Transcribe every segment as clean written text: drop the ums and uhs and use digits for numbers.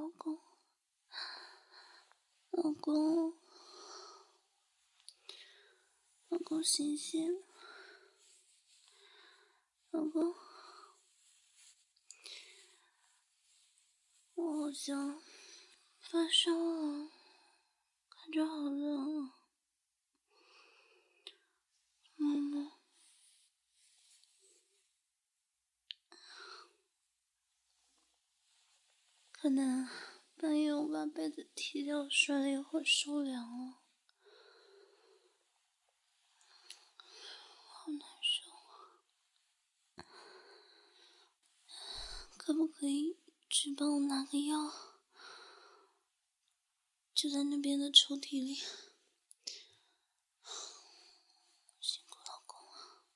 老公，老公，老公醒醒，老公，我好像发烧了，感觉好冷啊，摸摸。可能半夜我把被子踢掉睡了一会儿受凉了，好难受啊！可不可以去帮我拿个药？就在那边的抽屉里。辛苦老公了。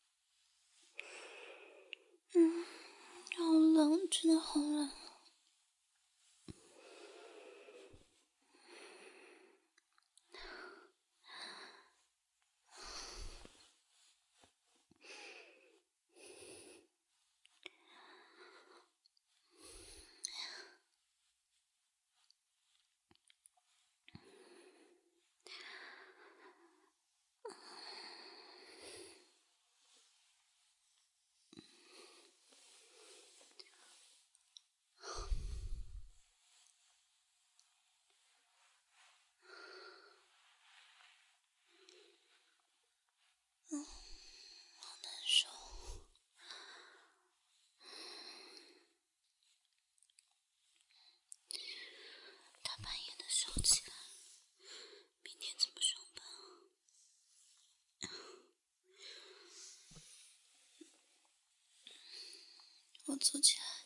好冷，真的好冷。好难受。大半夜的烧起来，明天怎么上班啊？我坐起来。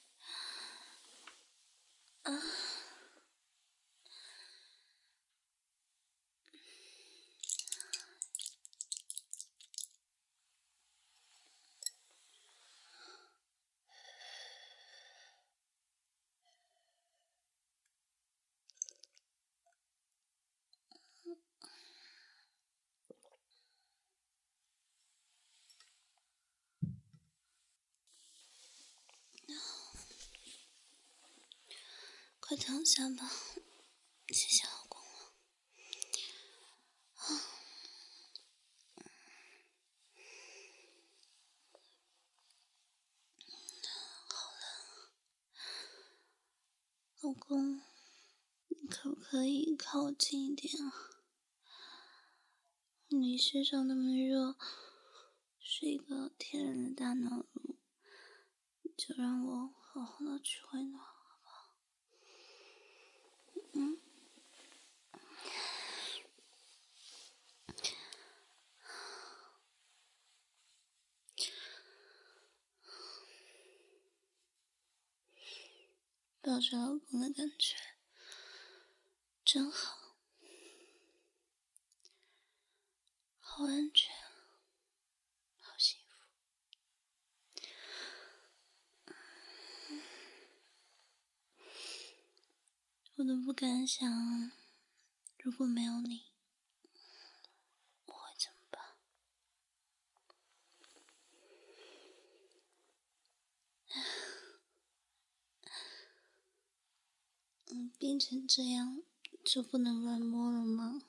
快躺下吧，谢谢老公了。好冷，老公，你可不可以靠我近一点啊？你身上那么热，是一个天然的大暖炉，就让我好好的去回暖，好不好？抱着老公的感觉真好，好安全，好幸福。我都不敢想，如果没有你，我会怎么办？病成这样就不能乱摸了吗？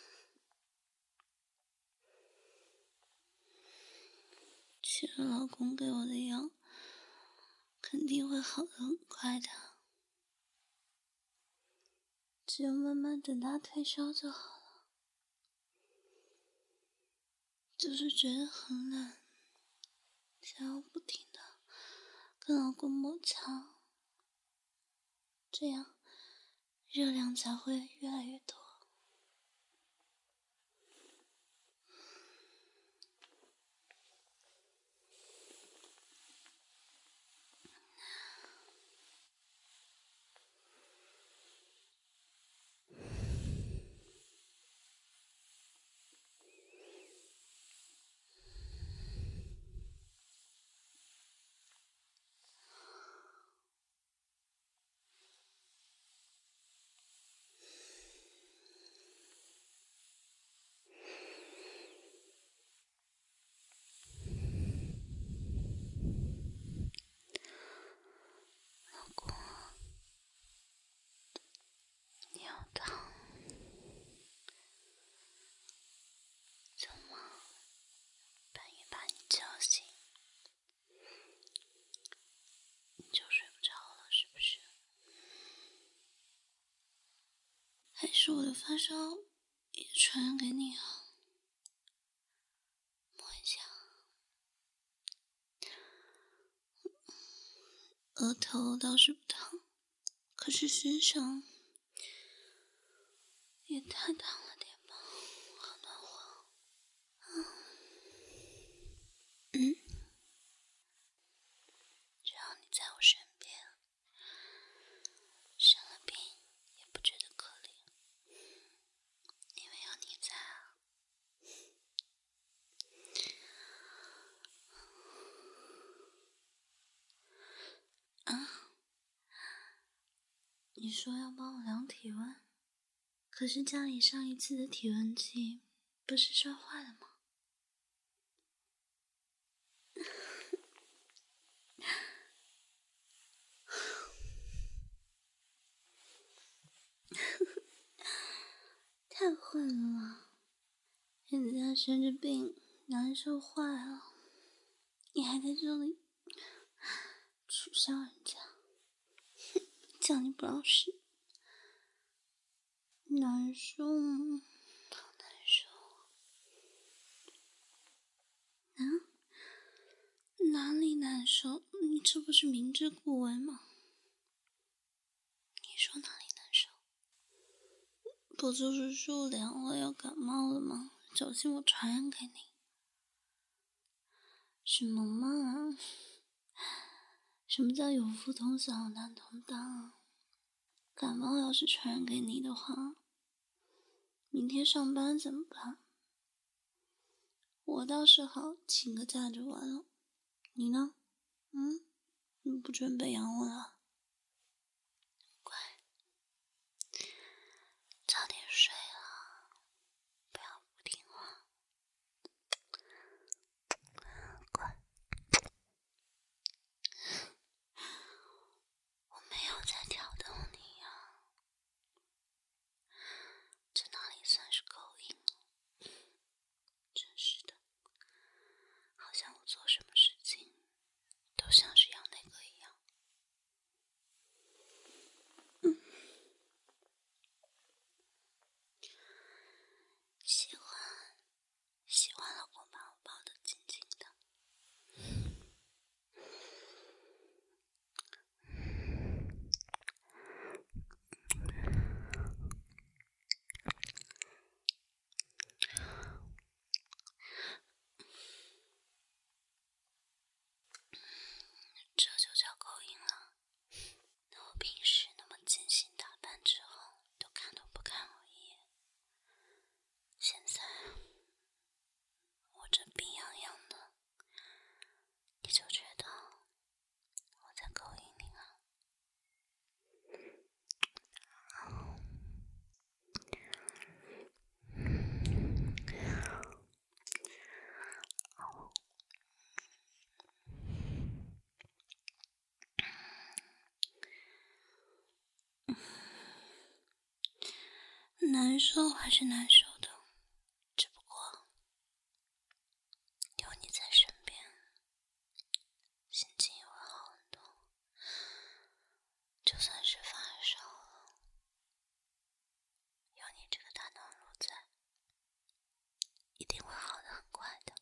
吃了老公给我的药，肯定会好得很快的，只有慢慢等他退烧就好了。就是觉得很冷，想要不停的跟老公摩擦，这样热量才会越来越多。 实我的发烧也传染给你啊。摸一下，额头倒是不烫，可是身上也太烫了点吧，好暖和。只要你在我身边，生了病也不觉得可怜，因为有你在啊。你说要帮我量体温，可是家里上一次的体温计不是摔坏了吗？太坏了，人家生着病难受坏了，你还在这里取笑人家，叫你不老实，难受，好难受啊！哪里难受？你这不是明知故问吗？你说哪里难受？不就是受凉了要感冒了吗？小心我传染给你。什么嘛？什么叫有福同享难同当啊？感冒要是传染给你的话，明天上班怎么办？我倒是好，请个假就完了。你呢？你不准备养我了？乖，早点睡了，不要不听话。乖，我没有在挑逗你呀，这哪里算是勾引？真是的，好像我做什么事情都像是要那个一样。喜欢老公把我抱得紧紧的。这就叫勾引了。那我平时那么精心打扮之后，都看都不看我一眼。现在我这病怏怏的，你就觉得我在勾引你了。难受还是难受的，只不过有你在身边，心情也会好很多。就算是发烧了，有你这个大暖炉在，一定会好得很快的。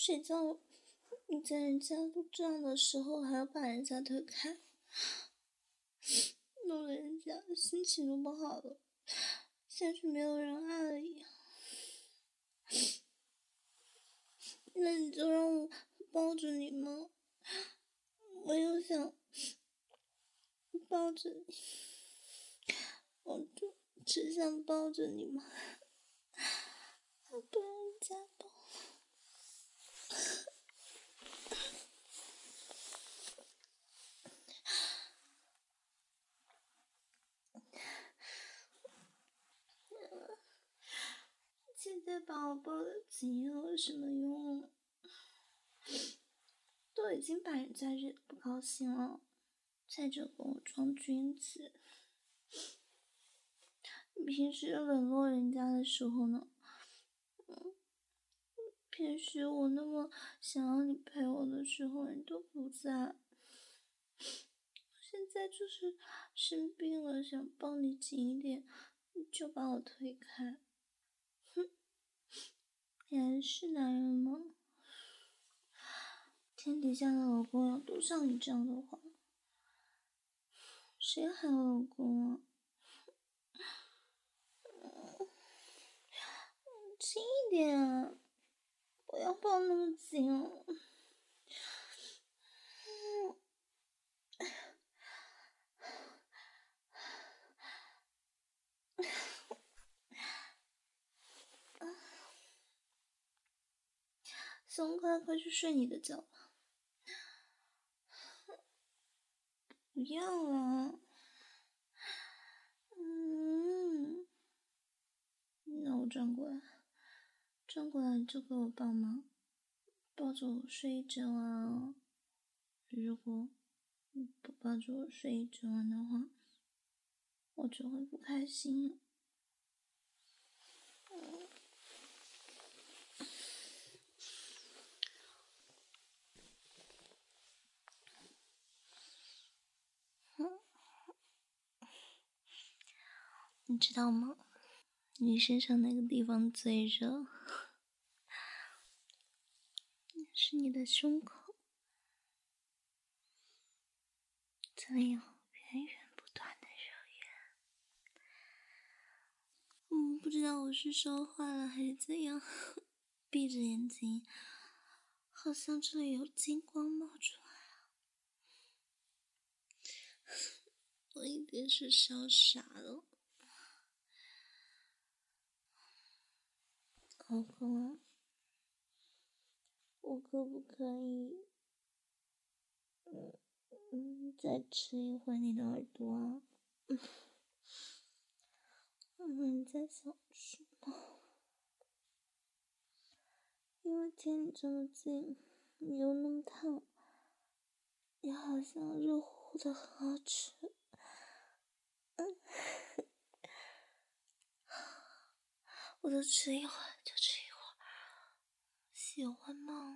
谁叫你在人家都这样的时候还要把人家推开，弄得人家心情都不好了，像是没有人爱了一样。那你就让我抱着你吗？我又想抱着你，我就只想抱着你嘛，我不让人家抱。现在把我抱得紧有什么用？都已经把人家惹不高兴了，再者跟我装君子。你平时冷落人家的时候呢，平时我那么想要你陪我的时候，你都不在。现在就是生病了，想抱你紧一点，你就把我推开。哼，你还是男人吗？天底下的老公要都像你这样的话，谁还有老公啊？轻一点啊，不要抱那么紧哦。松开，快去睡你的觉吧。不要了。那我转过来，你就给我抱吗？抱着我睡一整晚啊！如果你不抱着我睡一整晚的话，我就会不开心。你知道吗？你身上那个地方最热，是你的胸口，这里有源源不断的热源。不知道我是烧坏了还是怎样，闭着眼睛，好像这里有金光冒出来啊！我一定是烧傻了。老公啊，我可不可以再吃一会你的耳朵啊？你在想什么？因为贴你这么近，你又那么烫，你好像热乎乎的很好吃。我就吃一会儿，喜欢吗？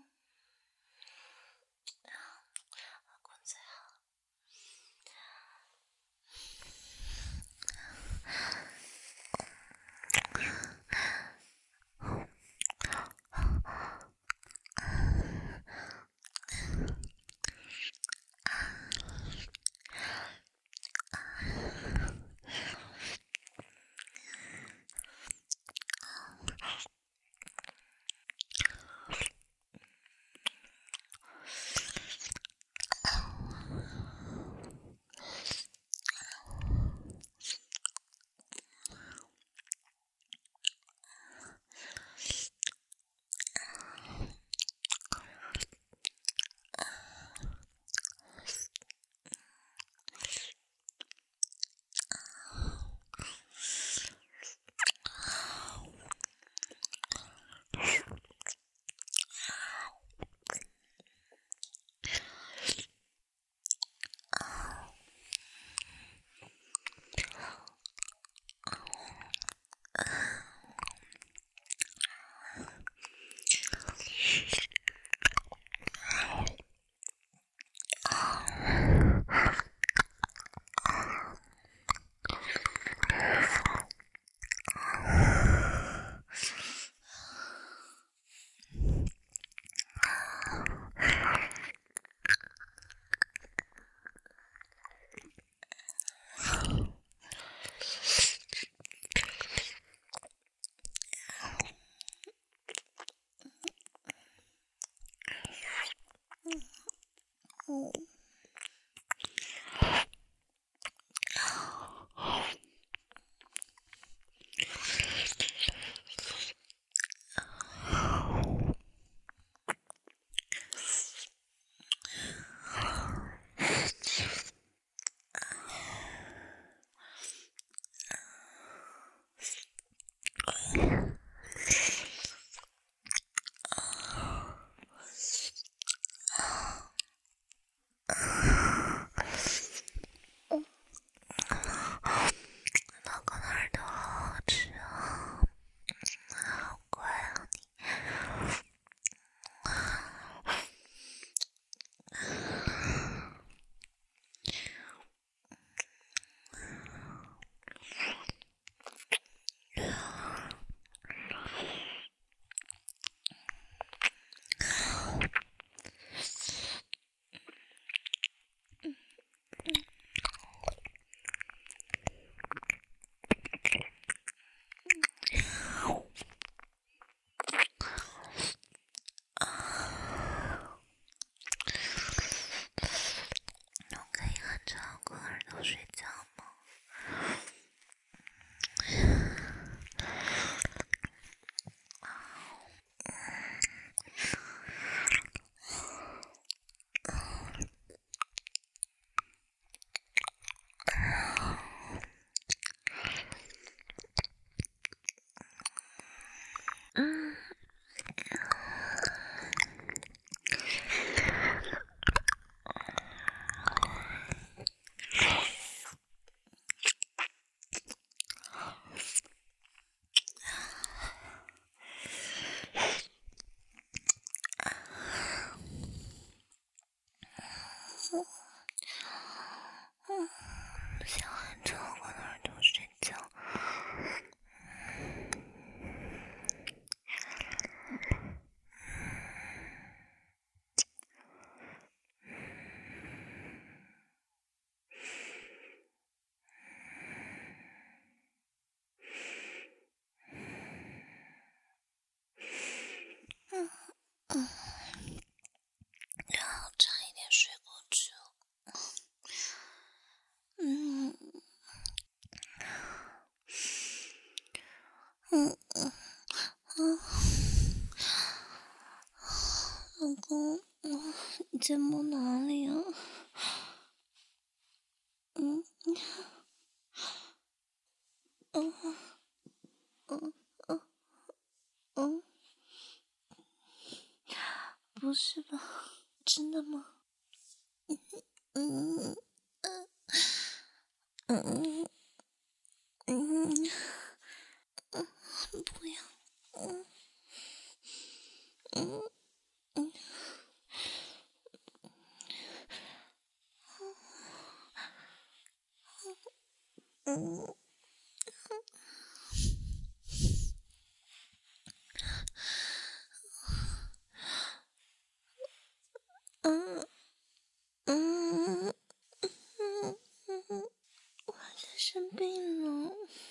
老公最好。 老公，你在摸哪里啊？不是吧？真的吗？不要，我在生病了。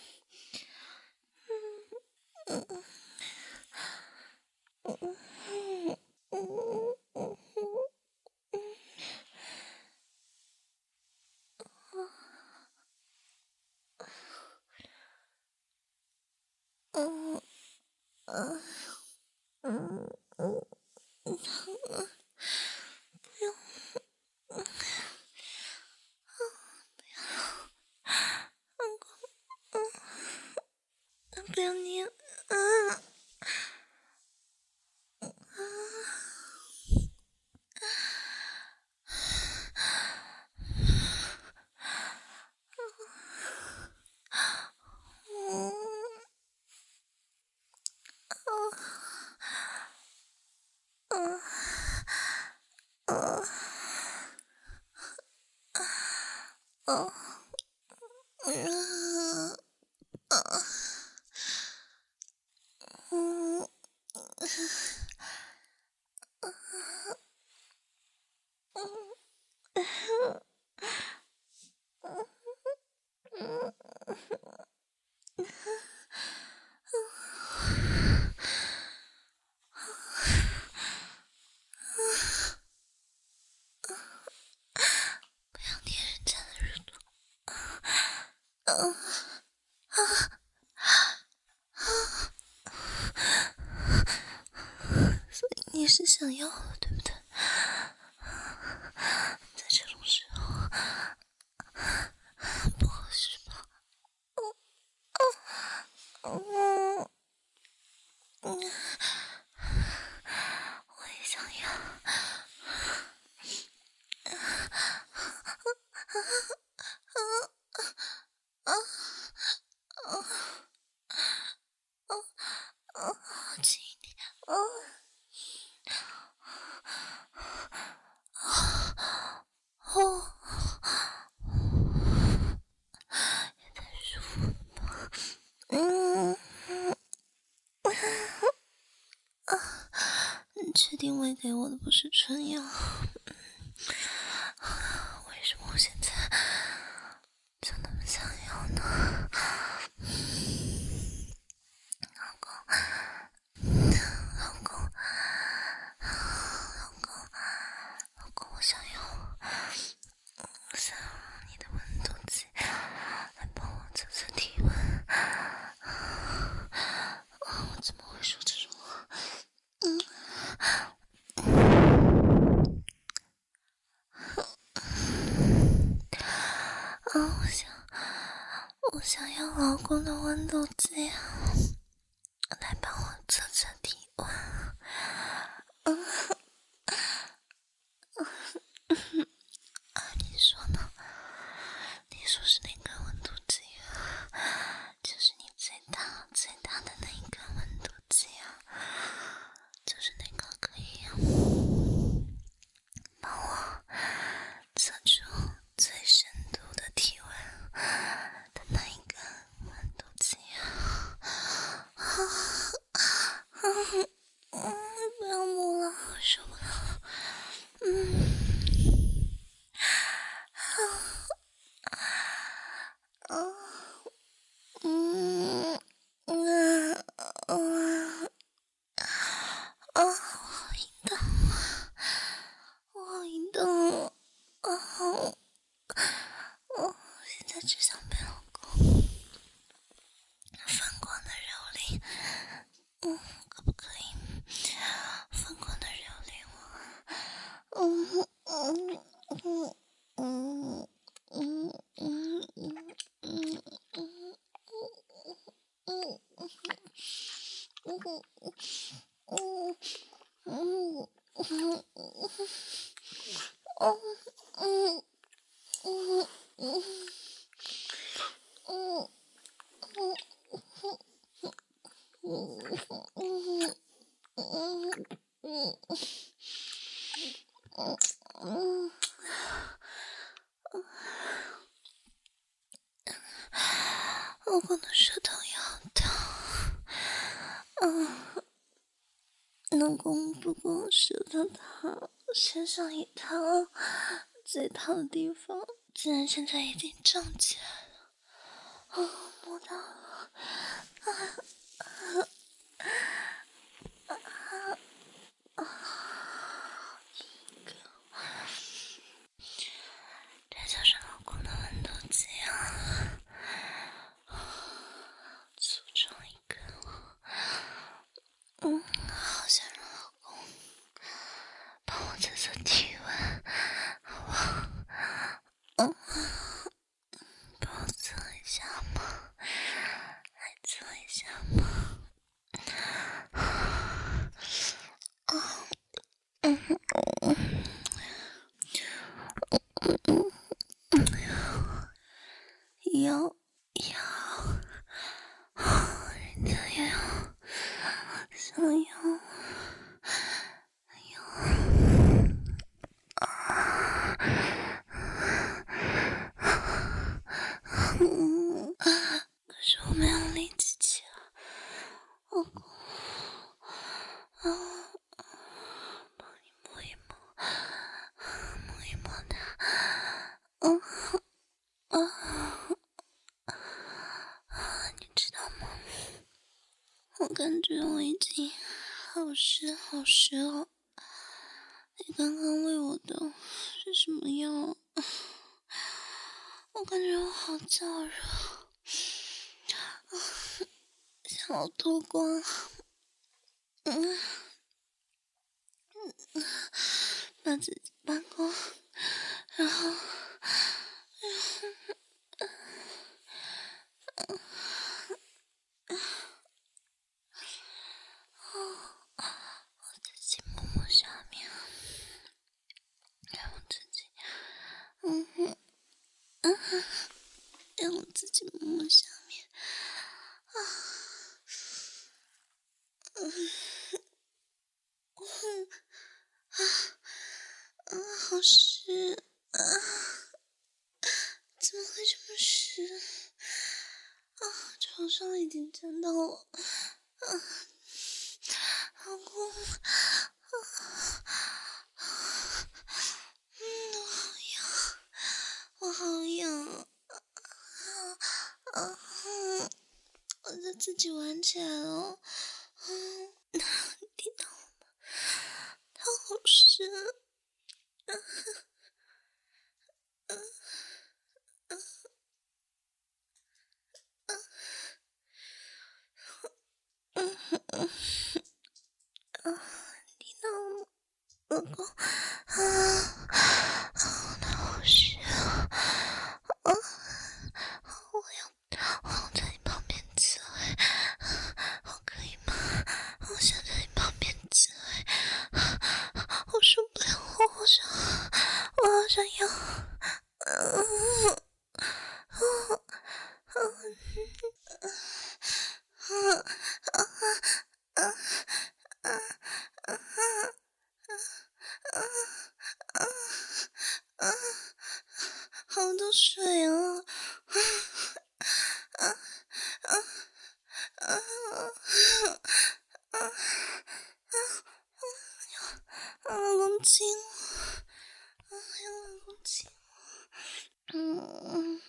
不要捏，不要捏人家的乳头。所以你是想要的，对不对？在这种时候，不合适吧？我也想要。轻一点。也太舒服了吧。你确定喂给我的不是春药？为什么我现在就那么想要呢？老公，我想要你的温度计来帮我测测体温。我怎么会说这种话？我想要老公的温度计来帮我测测体温。你说呢？你说是哪个温度计啊？就是你最大的那一个温度计啊，就是那个可以帮我测出最深度的体温的那一个温度不可以疯狂的蹂躏我？我的舌头也好烫，老公不过舌头烫，身上也烫，最烫的地方竟然现在已经胀起来了，摸到了，这就是老公的温度计啊！粗壮一个，好想让老公帮我测测体温，好不好？帮我测一下吗？来测一下吗？要，人家也要，想要。可是我没有力气起来，老公，帮你摸一摸，摸一摸它，你知道吗？我感觉我已经好湿了。你刚刚喂我的是什么药？我感觉我好燥热，想要脱光。把自己扒光，然后我自己摸摸下面，让我自己，让我自己摸摸下面，好湿啊！怎么会这么湿？床上已经沾到了，老公，我好痒，我就自己玩起来了，听到了吗？它好湿。听到了吗，老公？那好湿啊！我要在你旁边自慰，可以吗？我想在你旁边自慰，我受不了，我好想要。好多水啊！老公亲我，让老公亲我。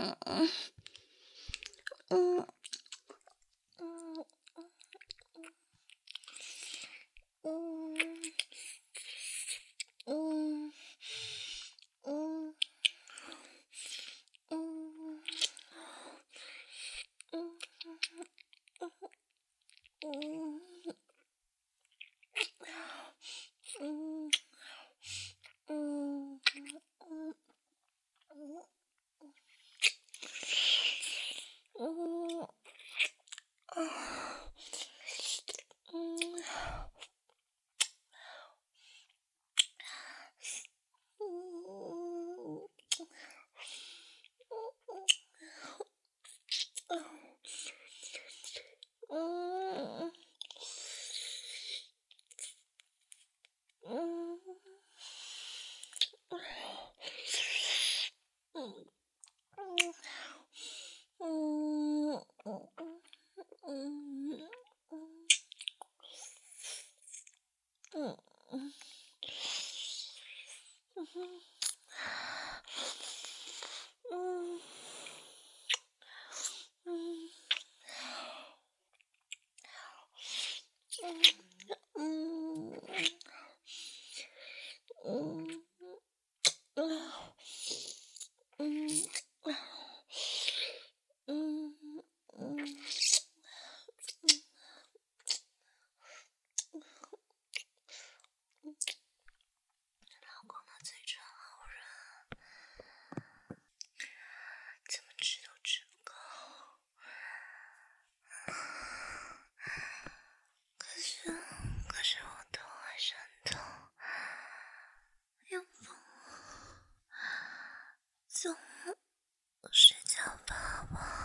睡觉吧，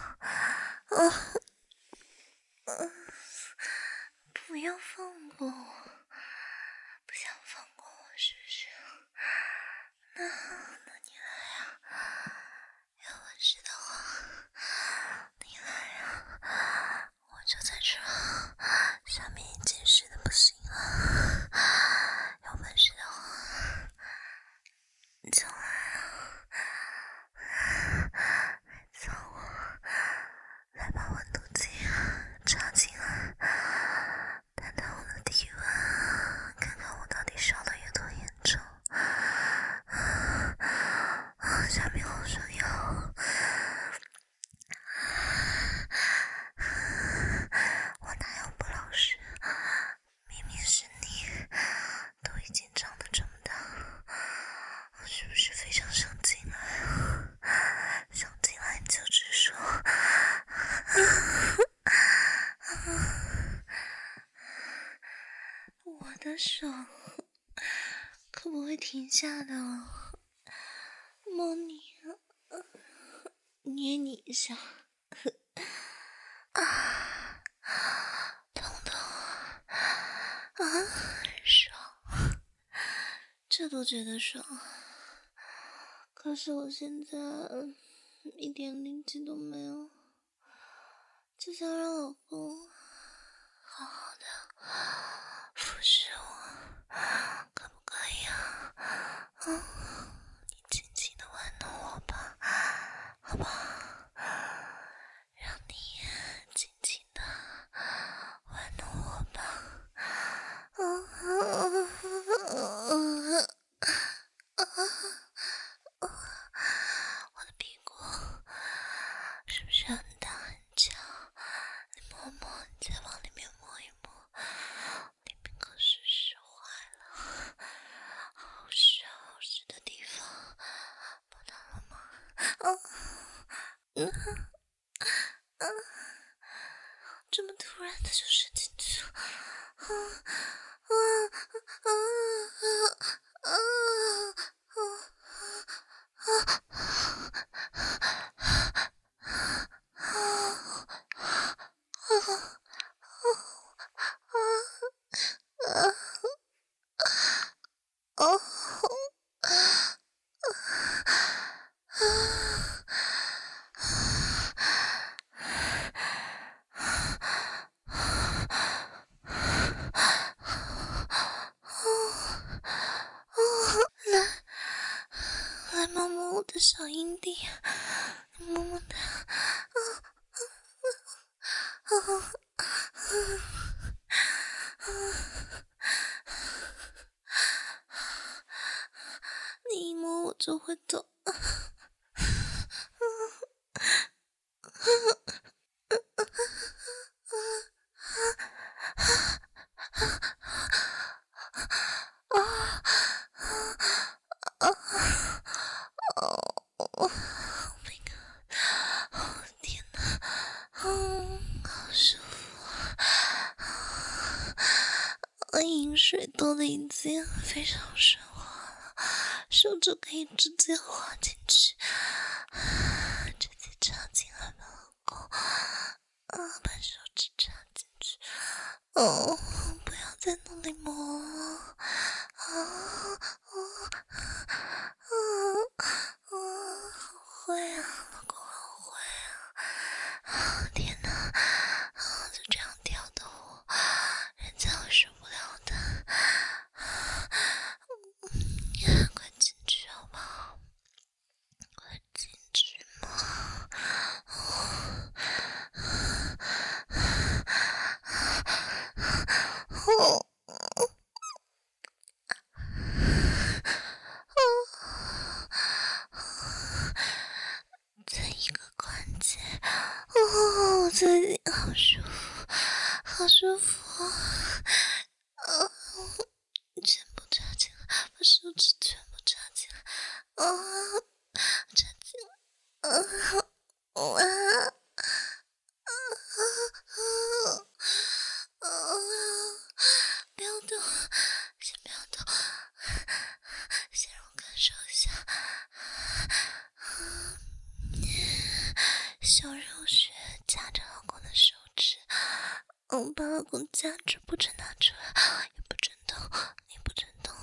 不要放过我，不想放过我是不是？那你来呀，有本事的话，你来呀，我就在这，下面已经湿的不行了，有本事的话，你就来啊，找我，来把温度计插进来，探探我的体温，看看我到底烧得有多严重。下面好想要，我哪有不老实？明明是你，都已经长得这么大，我是不是非常想进来？想进来就直说。我的手可不会停下的，摸你，捏你一下，痛痛爽，这都觉得爽。可是我现在一点力气都没有，就想让老公好好的服侍我，可不可以啊？你轻轻的玩弄我吧，好不好？让你轻轻的玩弄我吧。我的屁股是不是很大很翘？你摸摸，你再往里面摸一摸，里面可是湿坏了，好湿好湿的地方，摸到了吗？这么突然的就伸进去了， 弟，么么哒，你一摸我就会抖。天哪，好舒服啊！饮水多的已经非常顺滑了，手就可以直接滑进去，直接插进来吧，老公。把手指插进去。不要再努力摸了。好会啊，老公好会啊！天哪，就这样吊的我，人家会受不了的。快进去好不好？快进去嘛！这一个关节，我最近好舒服，好舒服全部插进来，把手指全部插进来，插进来，不要动，先不要动，先让我感受一下。小肉穴夹着老公的手指，把老公夹着，不准拿出来，也不准动，你不准动。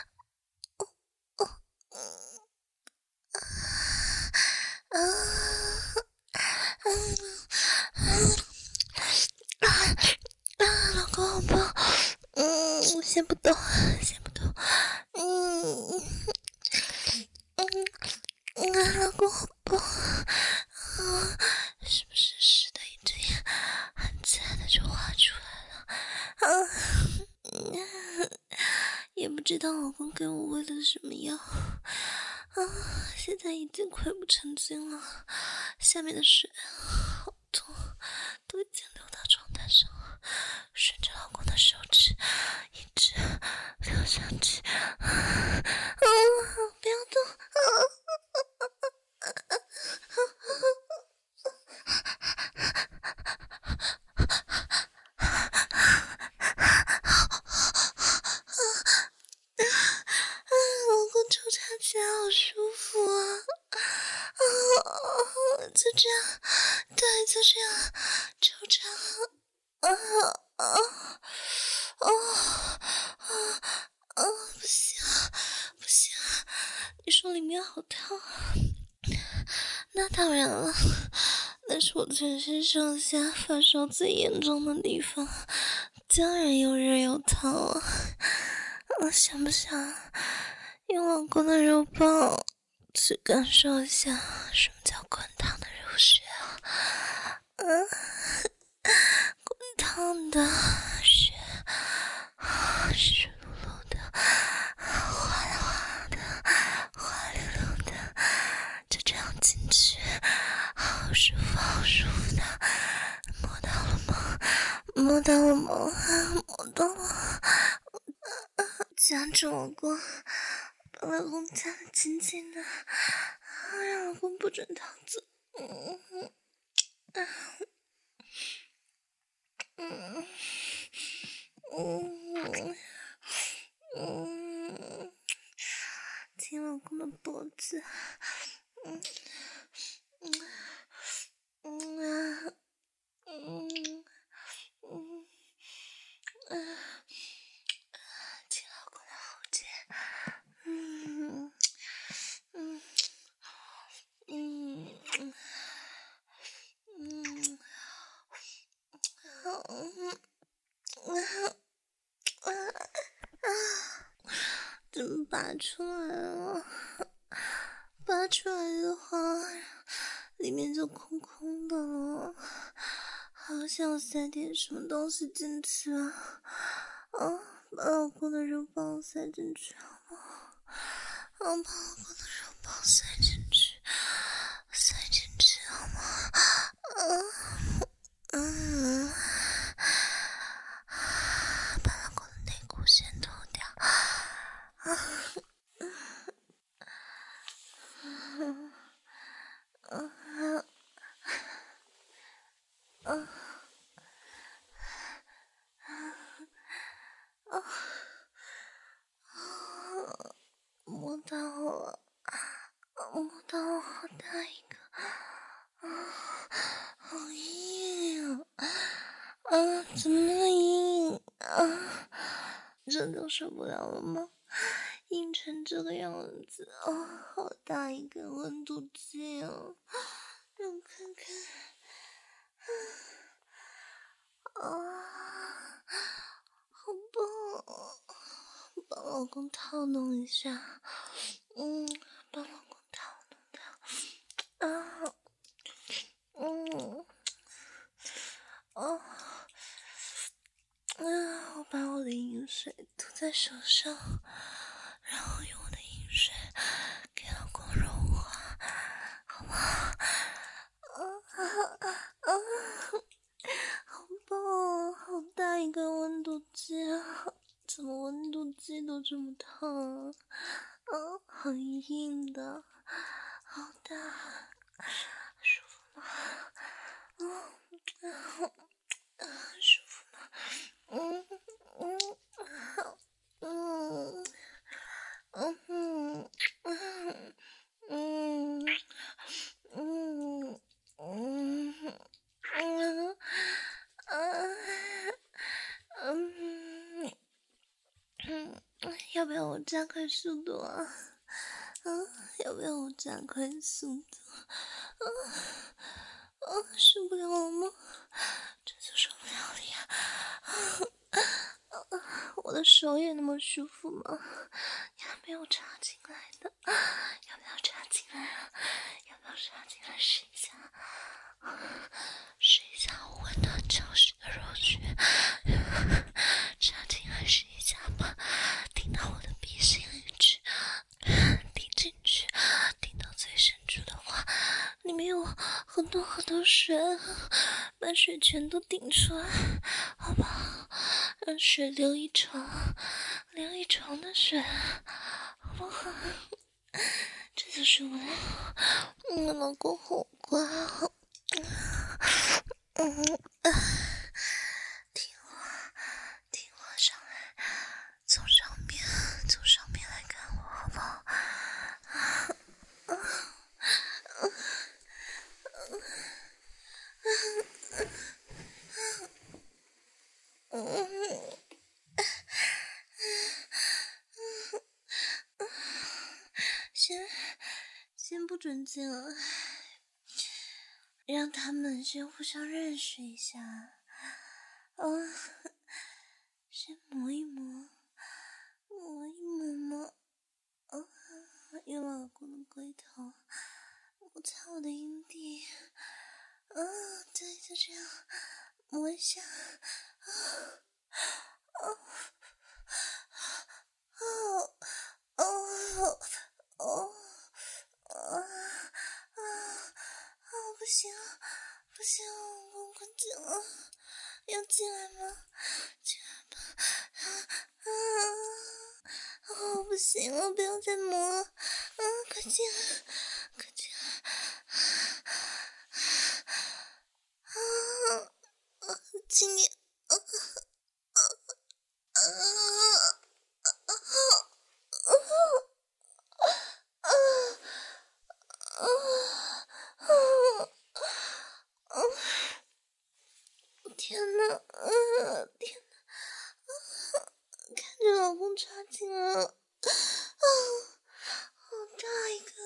老公好棒，先不动，先不动，老公好棒，是不是湿的一堆，很自然的就滑出来了？也不知道老公给我喂了什么药，现在已经溃不成军了，下面的水好多，都已经流到床单上了，顺着老公的手指一直流下去。不要动！老公抽插起来好舒服啊！就这样，对，就这样抽插。不行，不行，你说里面好烫。那当然了，那是我全身上下发烧最严重的地方，当然又热又烫了。想不想用老公的肉棒去感受一下什么叫滚烫的肉穴啊？滚烫的血，湿漉漉的，哗啦哗的，滑溜溜的，就这样进去，好舒服，好舒服的。摸到了吗？摸到了吗？摸到了。夹住老公，把老公夹得紧紧的，让老公不准逃走。亲老公的脖子，亲老公的后肩，怎么拔出来了？拔出来的话， 里面就空空的了，好想塞点什么东西进去啊！把老公的肉棒塞进去好不好？把老公的肉棒塞进去，塞进去好吗？把老公的内裤先脱掉。摸到了，摸到了，好大一个，好硬怎么那么硬这就受不了了吗？硬成这个样子好大一个温度计啊！让我看看好棒帮老公套弄一下，帮老公套弄我把我的饮水涂在手上，然后用我的饮水给老公融化，好吗？好棒好大一个温度计啊！怎么温度计都这么烫很硬的，好大，舒服吗？舒服吗？要不要我加快速度啊？要不要我加快速度？受不了了吗？这就受不了了呀！我的手也那么舒服吗？你还没有插进来的，要不要插进来啊？要不要插进来试一下？试一下我温暖潮湿的肉穴，插进来试一下吧，顶到我的鼻心里去，顶进去，顶到最深处的话，里面有很多很多水，把水全都顶出来，好不好？让水流一床，流一床的水，好不好？这就是我老公好乖啊！听话上来，从上面来看我，好不好？先不准进来，让他们先互相认识一下。先磨一磨嘛。用老公的龟头摩擦我的阴蒂。对，就这样磨一下。不行，老公快进了，要进来吗？进来吧。不行了，不要再磨了，快进来，快进来，轻点，天哪，看着老公插进了，好大一个，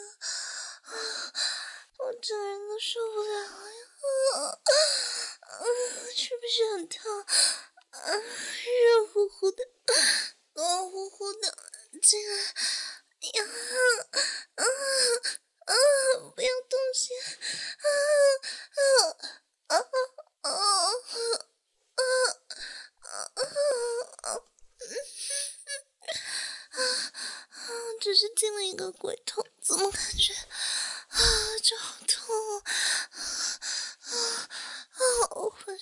我整个人都受不了了呀！是不是很烫？热乎乎的，暖乎乎的，进来呀！不要动先，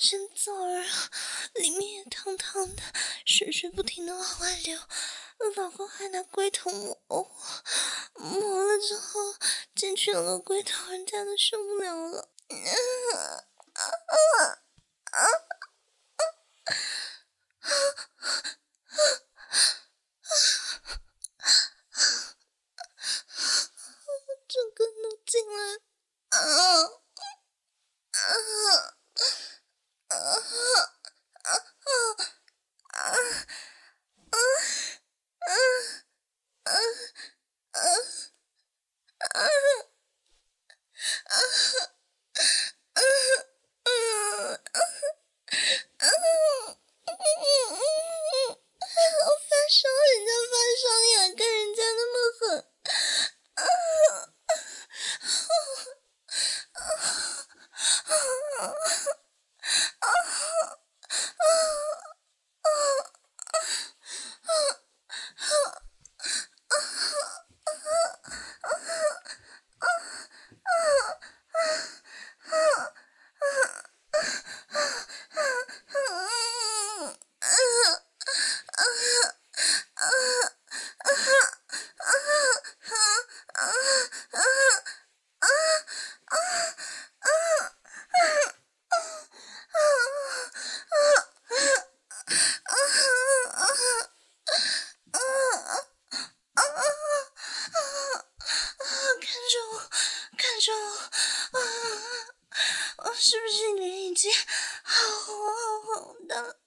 身燥热，里面也烫烫的，水不停的往外流。老公还拿龟头磨我，磨了之后进去了个龟头，人家都受不了了。整个都进来是不是脸已经好红的了？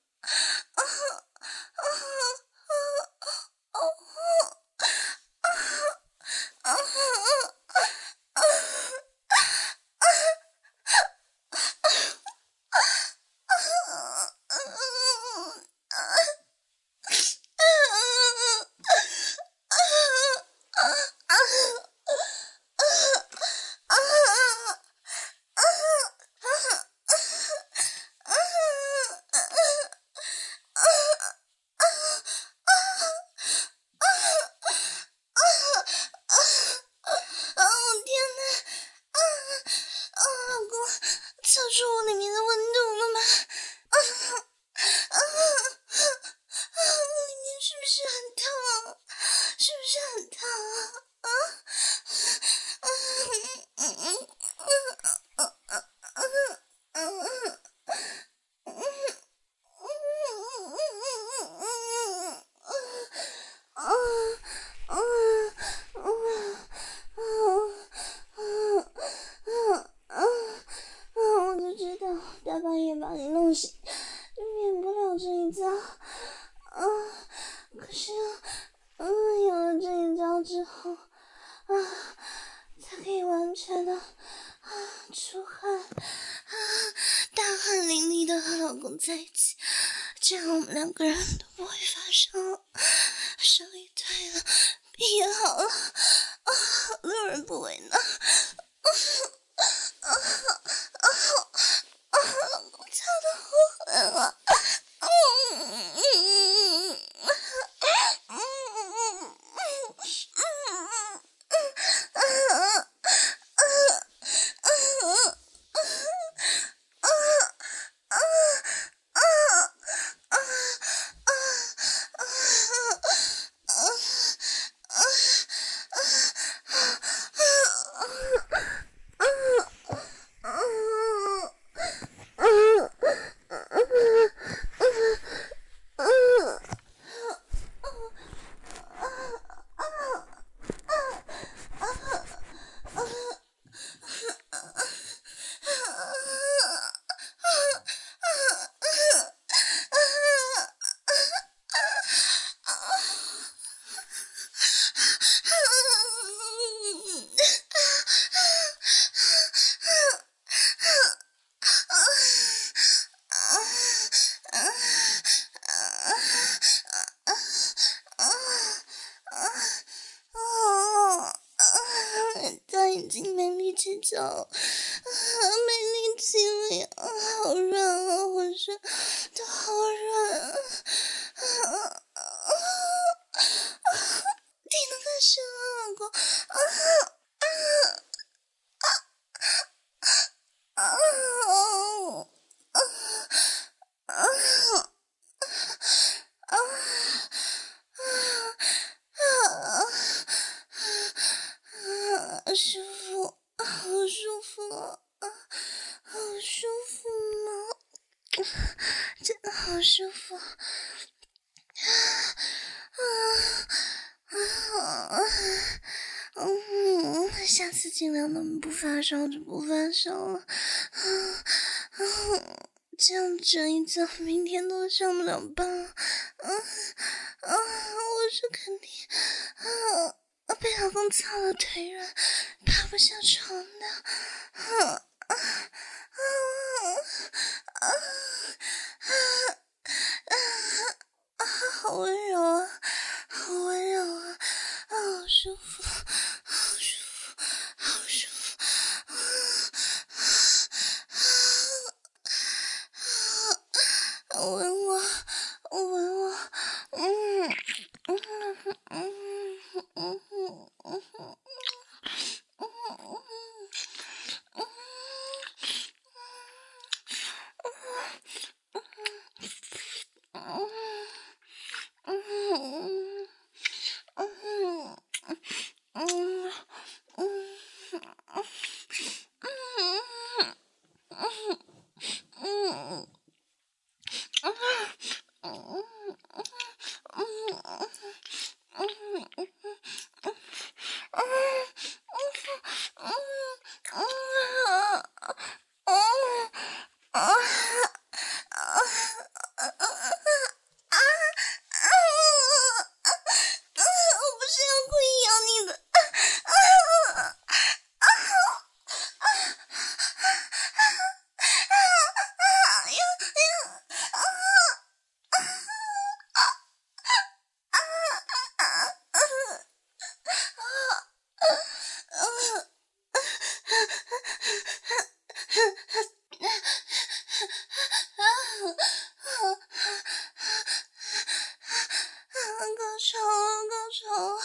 大半夜把你弄醒，就免不了这一遭。可是，有了这一招之后，才可以完全的出汗，大汗淋漓的和老公在一起，这样我们两个人都不会发生伤也退了，病也好了，路人不为呢。老公操得好狠啊！已经没力气叫了，没力气了呀，好软啊，浑身都好软啊，听得太深了，老公， 舒服啊，好舒服吗？真的好舒服。下次尽量能不发烧就不发烧了。这样整一整，明天都上不了班。我是肯定被老公操了腿软，爬不下床的。好温柔啊，好温柔啊，好舒服，好舒服，好舒服。吻我，吻我，高潮，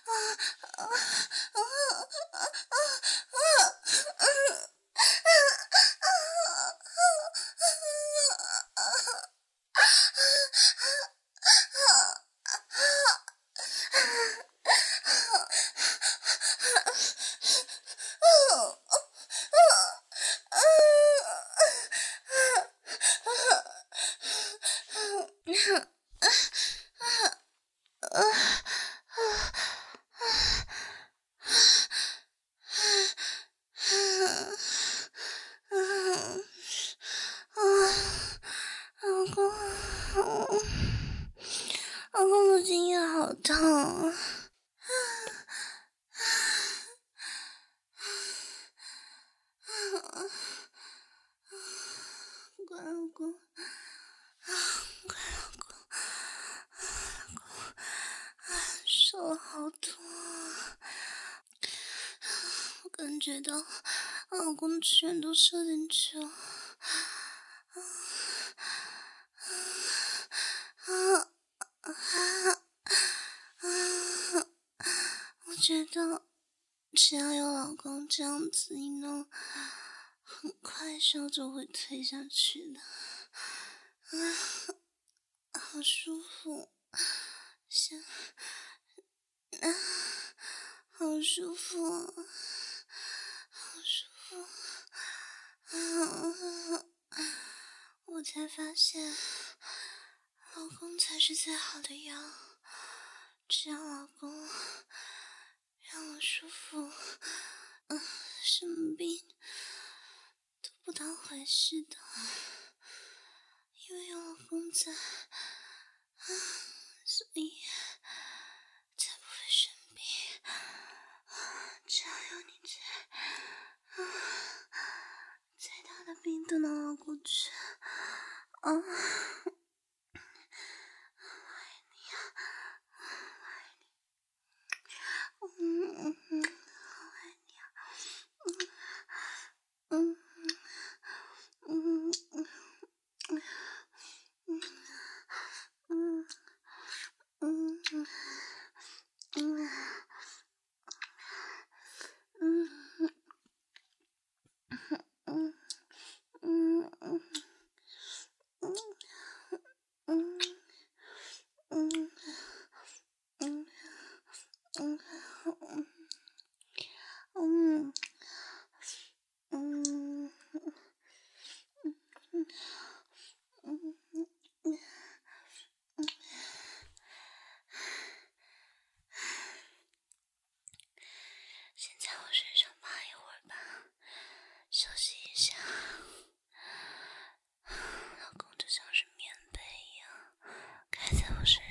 老公的精液好烫啊！乖老公，乖老公，老公，手好痛啊！我感觉到老公全都射进去了。我觉得只要有老公这样子一弄，很快烧就会退下去的。好舒服，好舒服，好舒服。我才发现，老公才是最好的药。只要老公让我舒服，什么病都不当回事的。因为有老公在，所以才不会生病。只要有你在，再大的病都能熬过去。我爱你啊，我爱你，好爱你啊， 不是